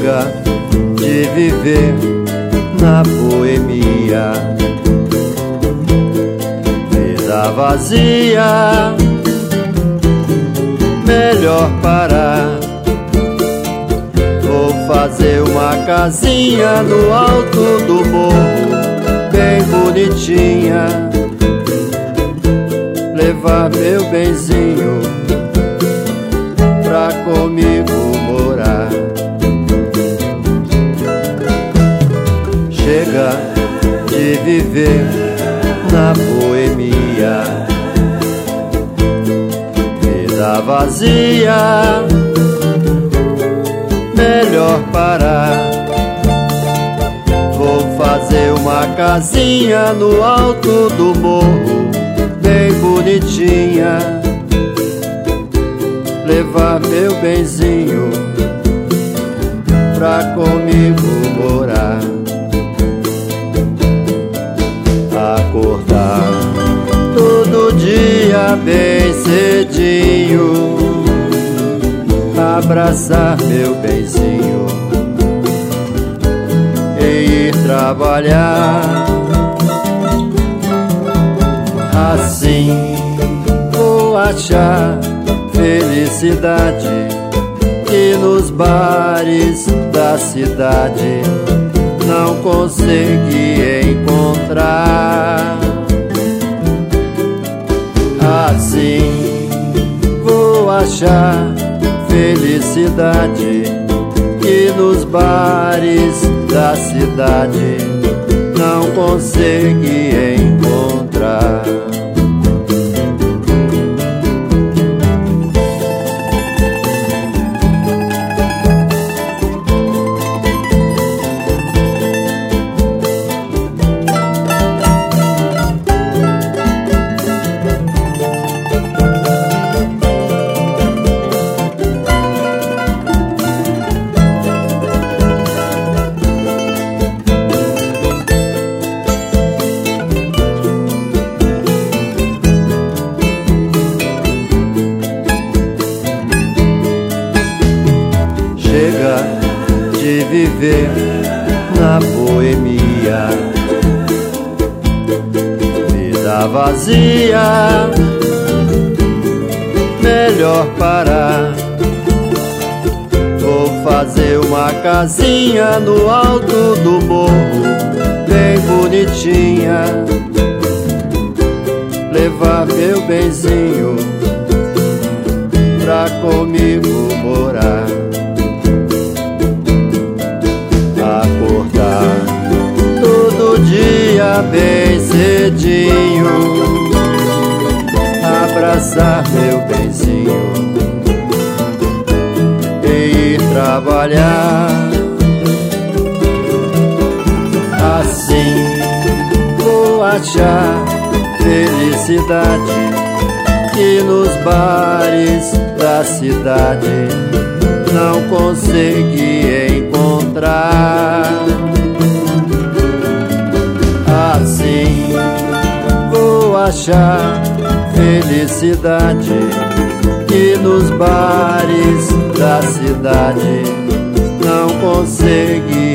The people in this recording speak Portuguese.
Chega de viver na boemia, vida vazia, melhor parar. Vou fazer uma casinha no alto do morro, bem bonitinha, levar meu benzinho pra comigo morar. Chega de viver na boemia, vida vazia, melhor parar. Vou fazer uma casinha no alto do morro, bem bonitinha, levar meu benzinho pra comigo morar. Acordar todo dia bem cedinho, abraçar meu benzinho e ir trabalhar. Assim vou achar felicidade que nos bares da cidade não consegui encontrar. Assim vou achar felicidade que nos bares da cidade não consegui encontrar. Chega de viver na boemia, vida vazia, melhor parar. Vou fazer uma casinha no alto do morro, bem bonitinha, levar meu benzinho pra comigo morar. Acordar todo dia bem cedinho, abraçar meu benzinho e ir trabalhar. Assim vou achar felicidade que nos bares da cidade não consegui encontrar. Assim vou achar felicidade que nos bares da cidade não consegui